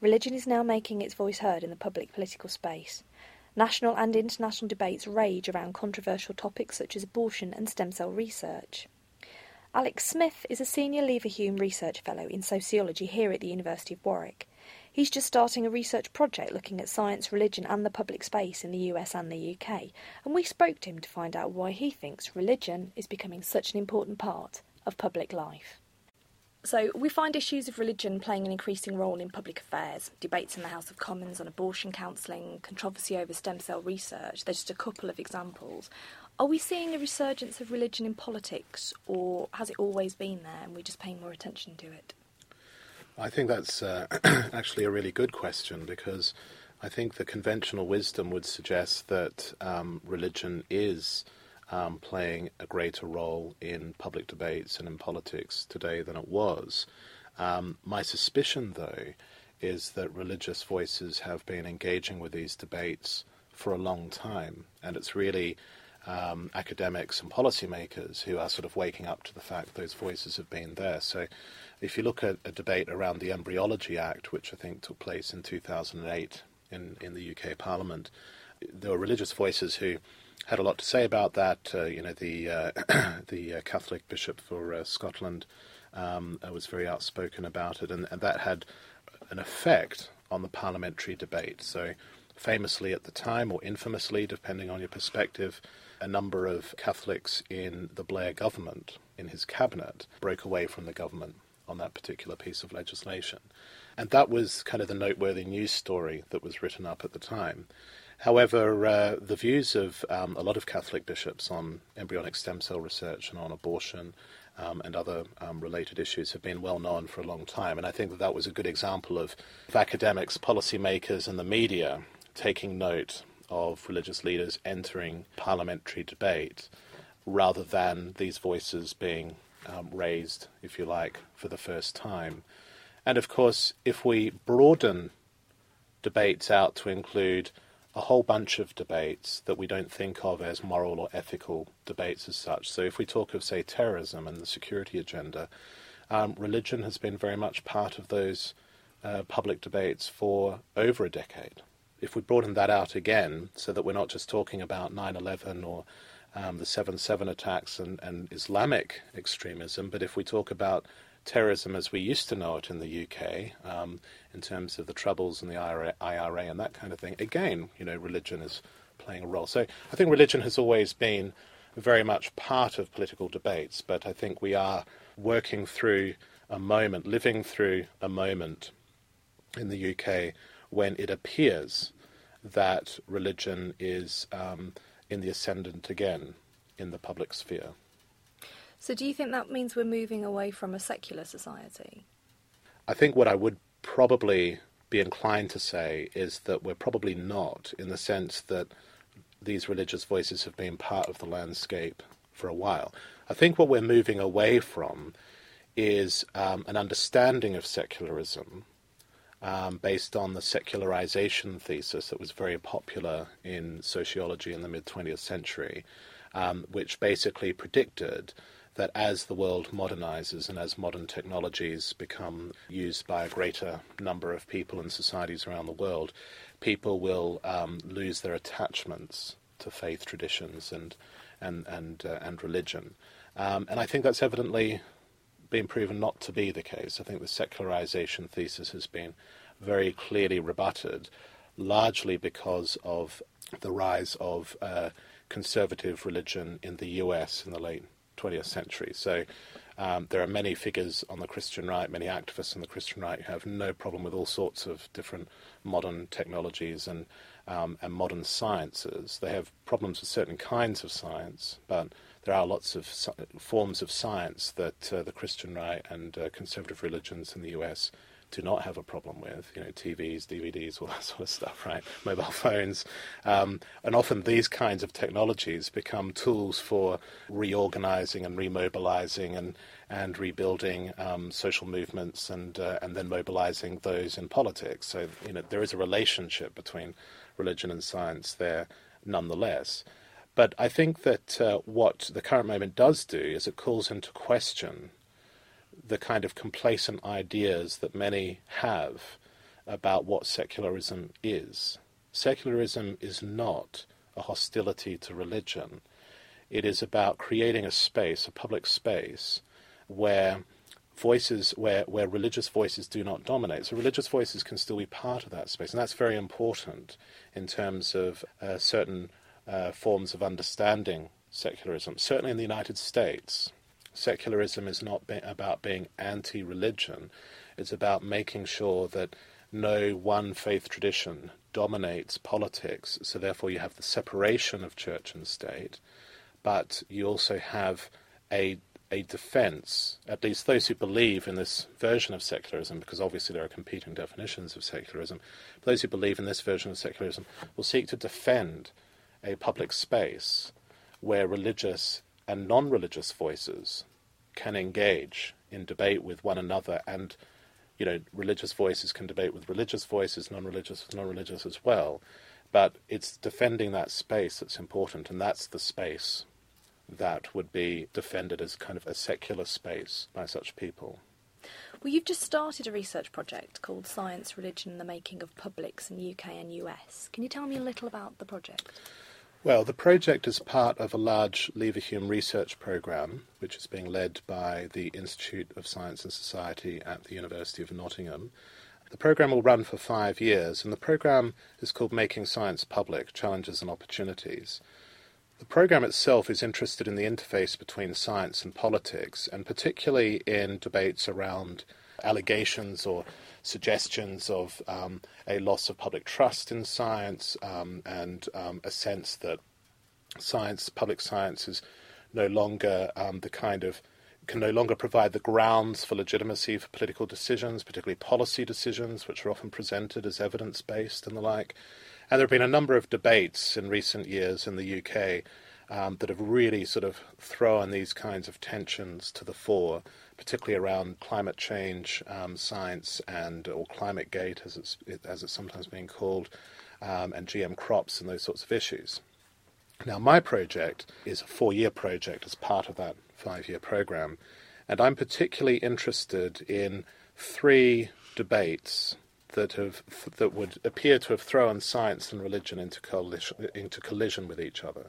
religion is now making its voice heard in the public political space. National and international debates rage around controversial topics such as abortion and stem cell research. Alex Smith is a senior Leverhulme Research Fellow in Sociology here at the University of Warwick. He's just starting a research project looking at science, religion and the public space in the US and the UK, and we spoke to him to find out why he thinks religion is becoming such an important part of public life. So we find issues of religion playing an increasing role in public affairs. Debates in the House of Commons on abortion counselling, controversy over stem cell research. There's just a couple of examples. Are we seeing a resurgence of religion in politics, or has it always been there and we're just paying more attention to it? I think that's actually a really good question, because I think the conventional wisdom would suggest that religion is playing a greater role in public debates and in politics today than it was. My suspicion, though, is that religious voices have been engaging with these debates for a long time, and it's really academics and policymakers who are sort of waking up to the fact that those voices have been there. So if you look at a debate around the Embryology Act, which I think took place in 2008 in the UK Parliament, there were religious voices who had a lot to say about that. The Catholic Bishop for Scotland was very outspoken about it, and that had an effect on the parliamentary debate. So famously at the time, or infamously, depending on your perspective, a number of Catholics in the Blair government, in his cabinet, broke away from the government on that particular piece of legislation. And that was kind of the noteworthy news story that was written up at the time. However, the views of a lot of Catholic bishops on embryonic stem cell research and on abortion and other related issues have been well known for a long time. And I think that was a good example of academics, policymakers and the media taking note of religious leaders entering parliamentary debate rather than these voices being raised, if you like, for the first time. And of course, if we broaden debates out to include a whole bunch of debates that we don't think of as moral or ethical debates as such. So if we talk of, say, terrorism and the security agenda, religion has been very much part of those public debates for over a decade. If we broaden that out again, so that we're not just talking about 9/11 or the 7/7 attacks and Islamic extremism, but if we talk about terrorism as we used to know it in the UK, in terms of the Troubles and the IRA and that kind of thing, again, religion is playing a role. So I think religion has always been very much part of political debates, but I think we are living through a moment in the UK when it appears that religion is in the ascendant again in the public sphere. So do you think that means we're moving away from a secular society? I think what I would probably be inclined to say is that we're probably not, in the sense that these religious voices have been part of the landscape for a while. I think what we're moving away from is an understanding of secularism based on the secularization thesis that was very popular in sociology in the mid-20th century, which basically predicted that as the world modernizes and as modern technologies become used by a greater number of people and societies around the world, people will lose their attachments to faith traditions and religion. And I think that's evidently been proven not to be the case. I think the secularization thesis has been very clearly rebutted, largely because of the rise of conservative religion in the US in the late 20th century. So there are many figures on the Christian right, many activists on the Christian right who have no problem with all sorts of different modern technologies and modern sciences. They have problems with certain kinds of science, but there are lots of forms of science that the Christian right and conservative religions in the US do not have a problem with, TVs, DVDs, all that sort of stuff, right? Mobile phones. And often these kinds of technologies become tools for reorganizing and remobilizing and rebuilding social movements and then mobilizing those in politics. So, there is a relationship between religion and science there nonetheless. But I think that what the current moment does do is it calls into question the kind of complacent ideas that many have about what secularism is. Secularism is not a hostility to religion. It is about creating a space, a public space, where religious voices do not dominate. So religious voices can still be part of that space, and that's very important in terms of certain forms of understanding secularism. Certainly in the United States, secularism is not about being anti-religion. It's about making sure that no one faith tradition dominates politics, so therefore you have the separation of church and state, but you also have a defense, at least those who believe in this version of secularism, because obviously there are competing definitions of secularism, but those who believe in this version of secularism will seek to defend a public space where religious and non-religious voices can engage in debate with one another, and religious voices can debate with religious voices, non-religious with non-religious as well. But it's defending that space that's important, and that's the space that would be defended as kind of a secular space by such people. Well, you've just started a research project called Science, Religion and the Making of Publics in UK and US. Can you tell me a little about the project? Well, the project is part of a large Leverhulme research programme, which is being led by the Institute of Science and Society at the University of Nottingham. The programme will run for 5 years, and the programme is called Making Science Public, Challenges and Opportunities. The programme itself is interested in the interface between science and politics, and particularly in debates around allegations or suggestions of a loss of public trust in science, and a sense that public science is no longer can no longer provide the grounds for legitimacy for political decisions, particularly policy decisions, which are often presented as evidence-based and the like. And there have been a number of debates in recent years in the UK that have really sort of thrown these kinds of tensions to the fore, particularly around climate change science or Climategate, as it's sometimes being called, and GM crops and those sorts of issues. Now, my project is a 4-year project as part of that 5-year programme, and I'm particularly interested in 3 debates that would appear to have thrown science and religion into collision with each other.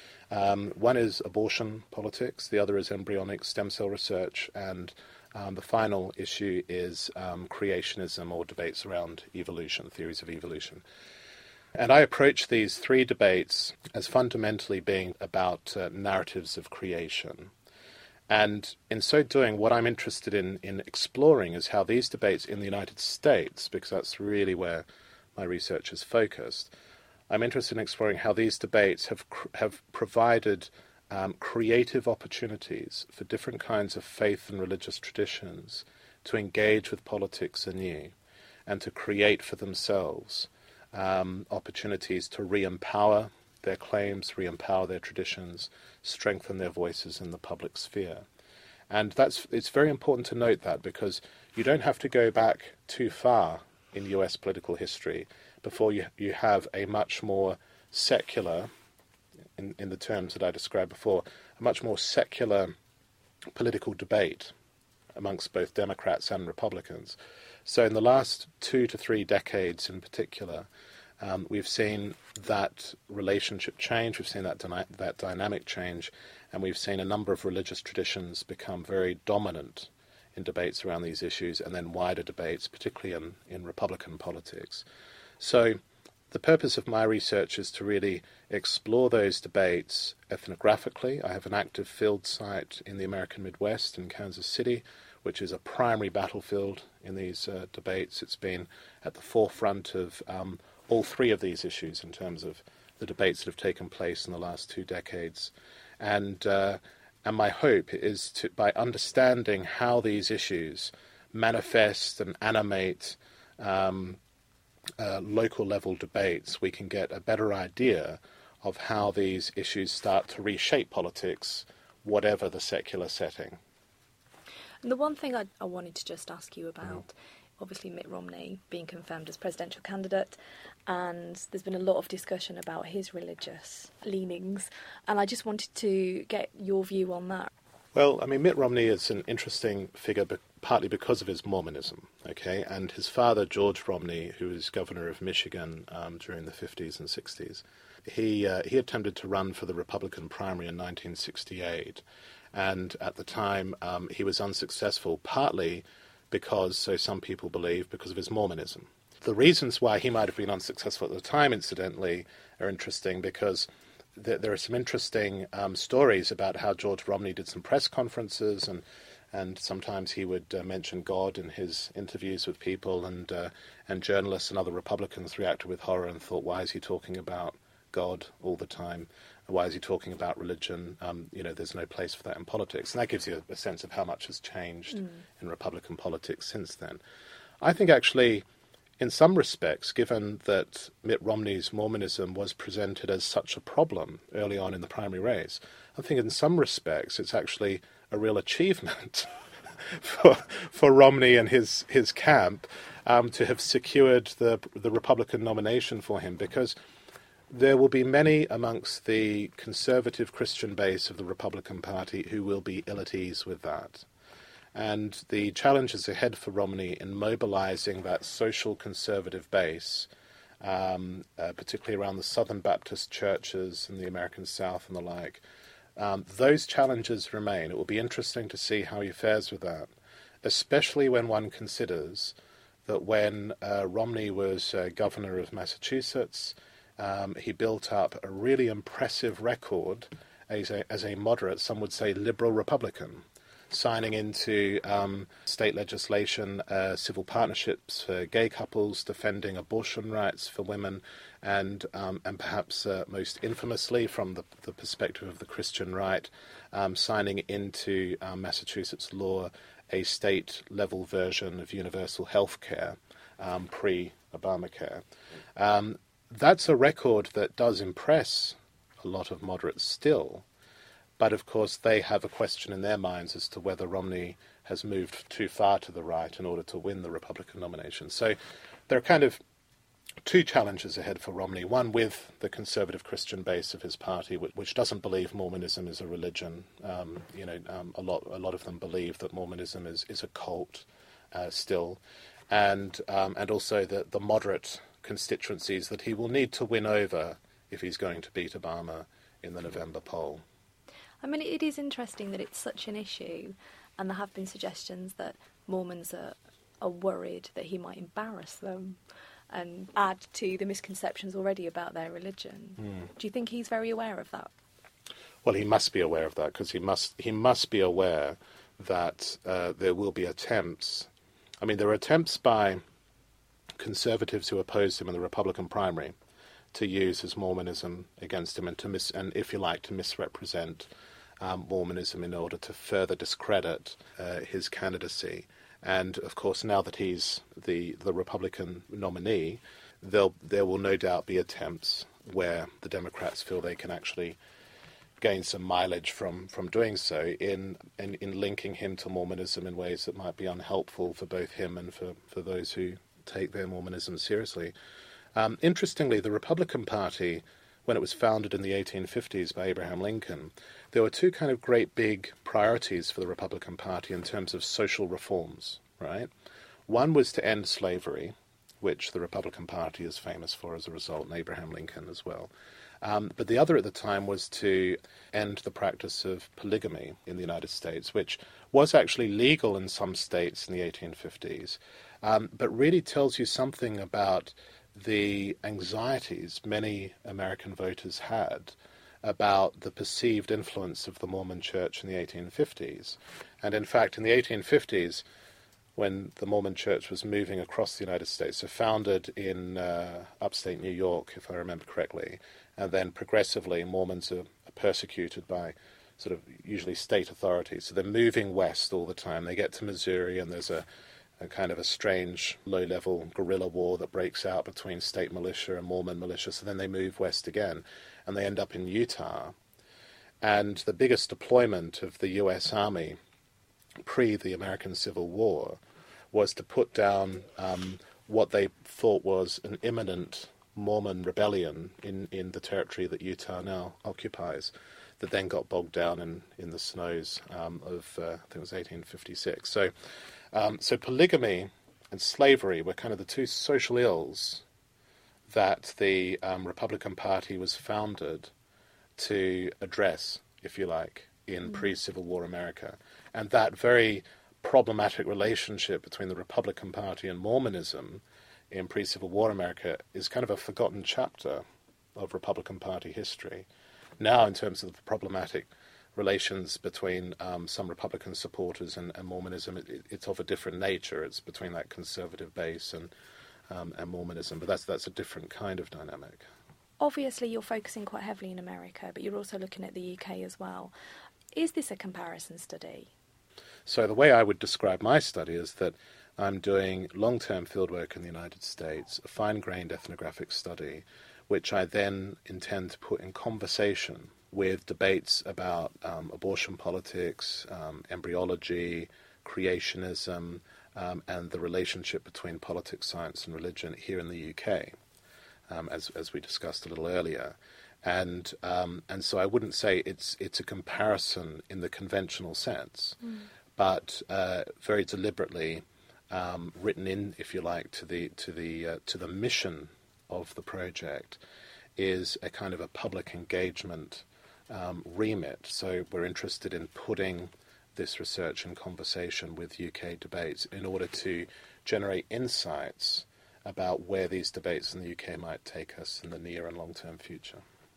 One is abortion politics, the other is embryonic stem cell research, and the final issue is creationism, or debates around evolution, theories of evolution. And I approach these 3 debates as fundamentally being about narratives of creation. And in so doing, what I'm interested in exploring is how these debates in the United States, because that's really where my research is focused, I'm interested in exploring how these debates have provided creative opportunities for different kinds of faith and religious traditions to engage with politics anew and to create for themselves opportunities to re-empower their claims, re-empower their traditions, strengthen their voices in the public sphere. And it's very important to note that, because you don't have to go back too far in US political history before you have a much more secular, in the terms that I described before, a much more secular political debate amongst both Democrats and Republicans. So in the last 2 to 3 decades in particular, we've seen that relationship change, we've seen that dynamic change, and we've seen a number of religious traditions become very dominant in debates around these issues, and then wider debates, particularly in Republican politics. So the purpose of my research is to really explore those debates ethnographically. I have an active field site in the American Midwest in Kansas City, which is a primary battlefield in these debates. It's been at the forefront of all 3 of these issues in terms of the debates that have taken place in the last 2 decades. And my hope is to, by understanding how these issues manifest and animate local level debates, we can get a better idea of how these issues start to reshape politics, whatever the secular setting. And the one thing I wanted to just ask you about, obviously Mitt Romney being confirmed as presidential candidate, and there's been a lot of discussion about his religious leanings, and I just wanted to get your view on that. Well, I mean, Mitt Romney is an interesting figure partly because of his Mormonism, okay? And his father, George Romney, who was governor of Michigan during the 50s and 60s, he attempted to run for the Republican primary in 1968. And at the time, he was unsuccessful, partly because, so some people believe, because of his Mormonism. The reasons why he might have been unsuccessful at the time, incidentally, are interesting because there are some interesting stories about how George Romney did some press conferences, and sometimes he would mention God in his interviews with people, and journalists and other Republicans reacted with horror and thought, why is he talking about God all the time? Why is he talking about religion? There's no place for that in politics. And that gives you a sense of how much has changed in Republican politics since then. I think actually, in some respects, given that Mitt Romney's Mormonism was presented as such a problem early on in the primary race, I think in some respects it's actually a real achievement for Romney and his camp to have secured the Republican nomination for him, because there will be many amongst the conservative Christian base of the Republican Party who will be ill at ease with that. And the challenges ahead for Romney in mobilizing that social conservative base, particularly around the Southern Baptist churches in the American South and the like, those challenges remain. It will be interesting to see how he fares with that, especially when one considers that when Romney was governor of Massachusetts, he built up a really impressive record as a moderate, some would say liberal Republican, signing into state legislation civil partnerships for gay couples, defending abortion rights for women, and perhaps most infamously from the perspective of the Christian right, signing into Massachusetts law a state-level version of universal health care, pre-Obamacare. That's a record that does impress a lot of moderates still, but of course they have a question in their minds as to whether Romney has moved too far to the right in order to win the Republican nomination. So there are kind of two challenges ahead for Romney. One with the conservative Christian base of his party, which doesn't believe Mormonism is a religion. A lot of them believe that Mormonism is a cult still, and also the moderate constituencies that he will need to win over if he's going to beat Obama in the November poll. I mean, it is interesting that it's such an issue, and there have been suggestions that Mormons are worried that he might embarrass them and add to the misconceptions already about their religion. Do you think he's very aware of that? Well, he must be aware of that, because he must be aware that there will be attempts. I mean, there are attempts by conservatives who opposed him in the Republican primary to use his Mormonism against him and if you like, to misrepresent Mormonism in order to further discredit his candidacy. And of course, now that he's the Republican nominee, there will no doubt be attempts where the Democrats feel they can actually gain some mileage from doing so in linking him to Mormonism in ways that might be unhelpful for both him and for those who take their Mormonism seriously. Interestingly, the Republican Party, when it was founded in the 1850s by Abraham Lincoln, there were two kind of great big priorities for the Republican Party in terms of social reforms, right? One was to end slavery, which the Republican Party is famous for as a result, and Abraham Lincoln as well. But the other at the time was to end the practice of polygamy in the United States, which was actually legal in some states in the 1850s, but really tells you something about the anxieties many American voters had about the perceived influence of the Mormon Church in the 1850s. And in fact, in the 1850s, when the Mormon Church was moving across the United States, so founded in upstate New York, if I remember correctly, and then progressively Mormons are persecuted by sort of usually state authorities. So they're moving west all the time. They get to Missouri, and there's a kind of a strange low-level guerrilla war that breaks out between state militia and Mormon militia. So then they move west again, and they end up in Utah. And the biggest deployment of the U.S. Army pre the American Civil War was to put down what they thought was an imminent Mormon rebellion in the territory that Utah now occupies. that then got bogged down in the snows of, I think it was 1856. So polygamy and slavery were kind of the two social ills that the Republican Party was founded to address, if you like, in pre-Civil War America. And that very problematic relationship between the Republican Party and Mormonism in pre-Civil War America is kind of a forgotten chapter of Republican Party history. Now, in terms of the problematic relations between some Republican supporters and Mormonism, it's of a different nature. It's between that conservative base and Mormonism, but that's a different kind of dynamic. Obviously, you're focusing quite heavily in America, but you're also looking at the UK as well. Is this a comparison study? So the way I would describe my study is that I'm doing long-term fieldwork in the United States, a fine-grained ethnographic study, which I then intend to put in conversation with debates about abortion politics, embryology, creationism, and the relationship between politics, science, and religion here in the UK, as we discussed a little earlier. And so I wouldn't say it's a comparison in the conventional sense, but very deliberately written in, if you like, to the mission of the project is a kind of a public engagement remit. So we're interested in putting this research in conversation with UK debates in order to generate insights about where these debates in the UK might take us in the near and long-term future.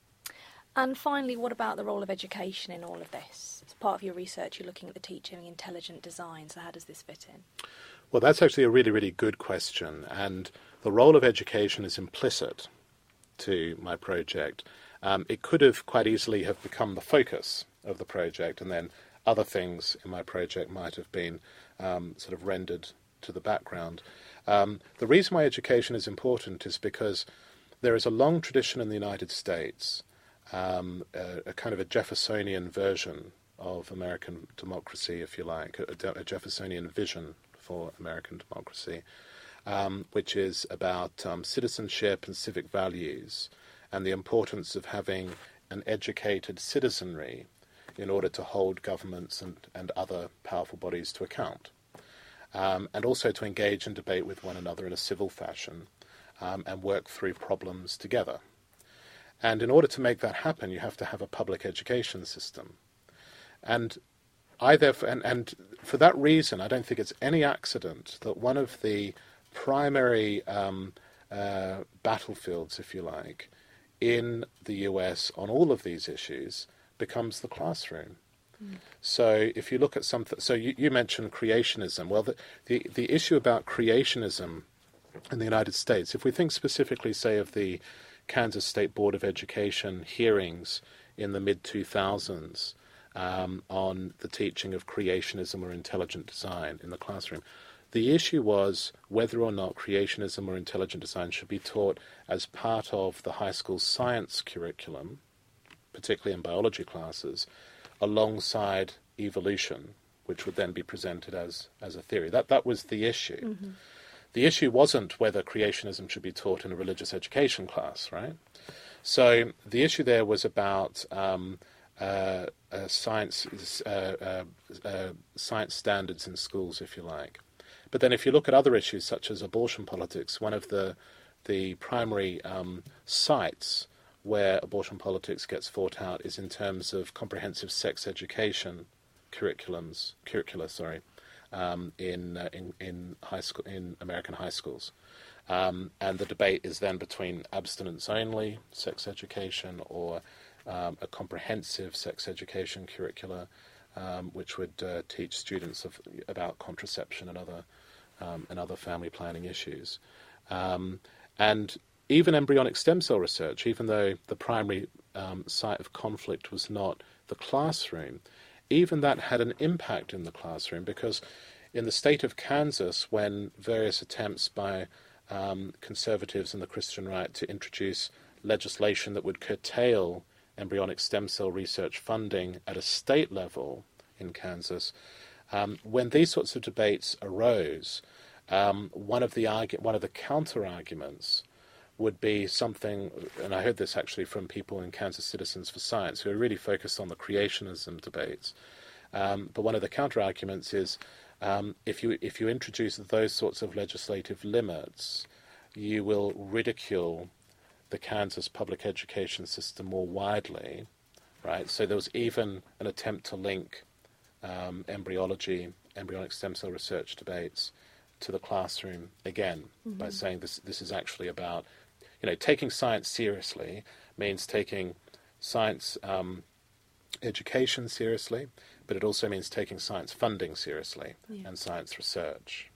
And finally, what about the role of education in all of this? As part of your research, you're looking at the teaching of intelligent design, so how does this fit in? Well, that's actually a really, really good question, and the role of education is implicit to my project. It could have quite easily have become the focus of the project, and then other things in my project might have been sort of rendered to the background. The reason why education is important is because there is a long tradition in the United States, a kind of a Jeffersonian version of American democracy, if you like, a Jeffersonian vision for American democracy, which is about citizenship and civic values and the importance of having an educated citizenry in order to hold governments and other powerful bodies to account, and also to engage and debate with one another in a civil fashion and work through problems together. And in order to make that happen, you have to have a public education system. And for that reason, I don't think it's any accident that one of the primary battlefields, if you like, in the US on all of these issues becomes the classroom. So if you look at something, so you mentioned creationism. Well, the issue about creationism in the United States, if we think specifically, say, of the Kansas State Board of Education hearings in the mid-2000s on the teaching of creationism or intelligent design in the classroom, the issue was whether or not creationism or intelligent design should be taught as part of the high school science curriculum, particularly in biology classes, alongside evolution, which would then be presented as a theory. That was the issue. Mm-hmm. The issue wasn't whether creationism should be taught in a religious education class, right? So the issue there was about science standards in schools, if you like. But then if you look at other issues such as abortion politics, one of the primary sites where abortion politics gets fought out is in terms of comprehensive sex education curricula, in high school, in American high schools, and the debate is then between abstinence-only sex education or a comprehensive sex education curricula, which would teach students about contraception and other family planning issues, and even embryonic stem cell research, even though the primary site of conflict was not the classroom, even that had an impact in the classroom, because in the state of Kansas, when various attempts by conservatives and the Christian right to introduce legislation that would curtail embryonic stem cell research funding at a state level in Kansas, when these sorts of debates arose, one of the counter-arguments would be something, and I heard this actually from people in Kansas Citizens for Science, who are really focused on the creationism debates. But one of the counter-arguments is if you introduce those sorts of legislative limits, you will ridicule the Kansas public education system more widely, right? So there was even an attempt to link embryology, embryonic stem cell research debates to the classroom again, by saying this is actually about, taking science seriously means taking science education seriously, but it also means taking science funding seriously and science research.